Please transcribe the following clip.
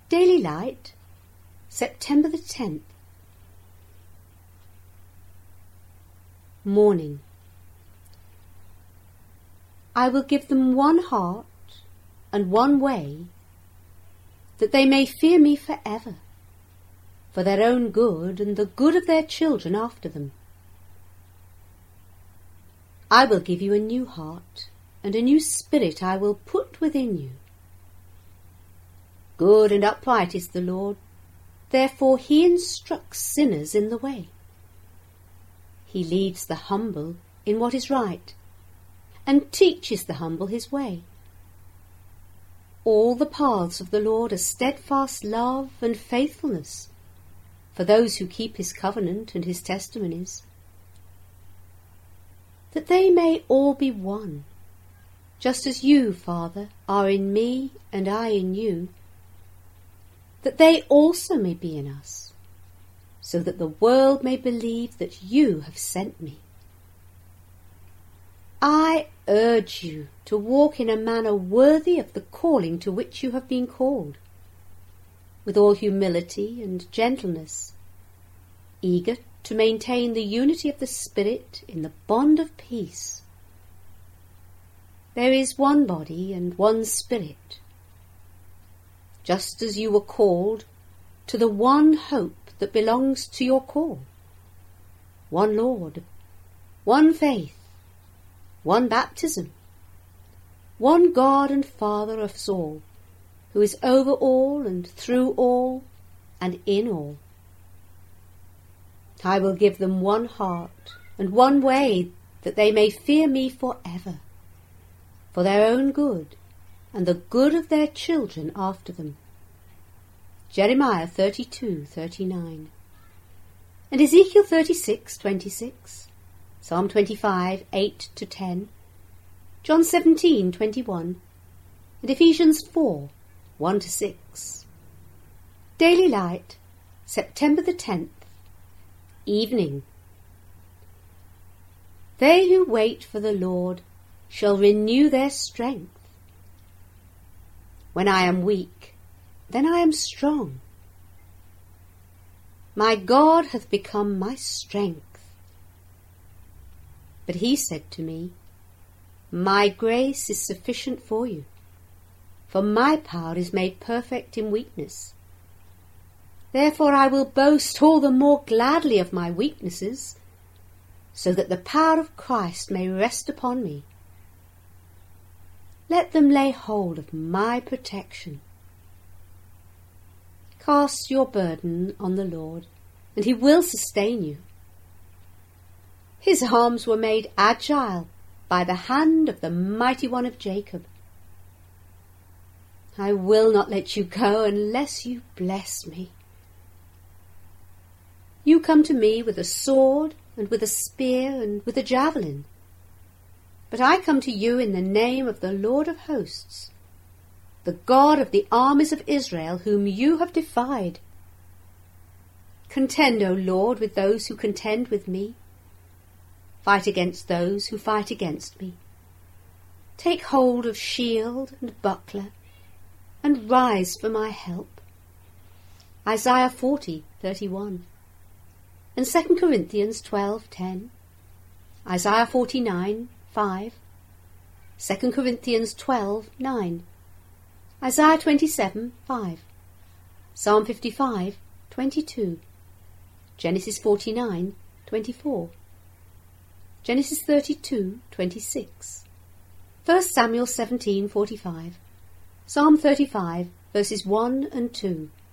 Daily Light, September the 10th. Morning. I will give them one heart and one way, that they may fear me forever, for their own good and the good of their children after them. I will give you a new heart, and a new spirit I will put within you. Good and upright is the Lord, therefore he instructs sinners in the way. He leads the humble in what is right, and teaches the humble his way. All the paths of the Lord are steadfast love and faithfulness, for those who keep his covenant and his testimonies. That they may all be one, just as you, Father, are in me and I in you, that they also may be in us, so that the world may believe that you have sent me. I urge you to walk in a manner worthy of the calling to which you have been called, with all humility and gentleness, eager to maintain the unity of the Spirit in the bond of peace. There is one body and one Spirit, just as you were called to the one hope that belongs to your call. One Lord, one faith, one baptism, one God and Father of us all, who is over all and through all and in all. I will give them one heart and one way, that they may fear me forever, for their own good and the good of their children after them. Jeremiah 32:39, and Ezekiel 36:26, Psalm 25:8-10, John 17:21, and Ephesians 4:1-6. Daily Light, September the 10th, evening. They who wait for the Lord shall renew their strength. When I am weak, then I am strong. My God hath become my strength. But he said to me, My grace is sufficient for you, for my power is made perfect in weakness. Therefore I will boast all the more gladly of my weaknesses, so that the power of Christ may rest upon me. Let them lay hold of my protection. Cast your burden on the Lord, and he will sustain you. His arms were made agile by the hand of the mighty one of Jacob. I will not let you go unless you bless me. You come to me with a sword and with a spear and with a javelin, but I come to you in the name of the Lord of hosts, the God of the armies of Israel, whom you have defied. Contend, O Lord, with those who contend with me. Fight against those who fight against me. Take hold of shield and buckler, and rise for my help. Isaiah 40:31, and 2 Corinthians 12:10, Isaiah 49:5, 2 Corinthians 12:9, Isaiah 27:5, Psalm 55:22, Genesis 49:24, Genesis 32:26, 1 Samuel 17:45, Psalm 35 verses 1 and 2.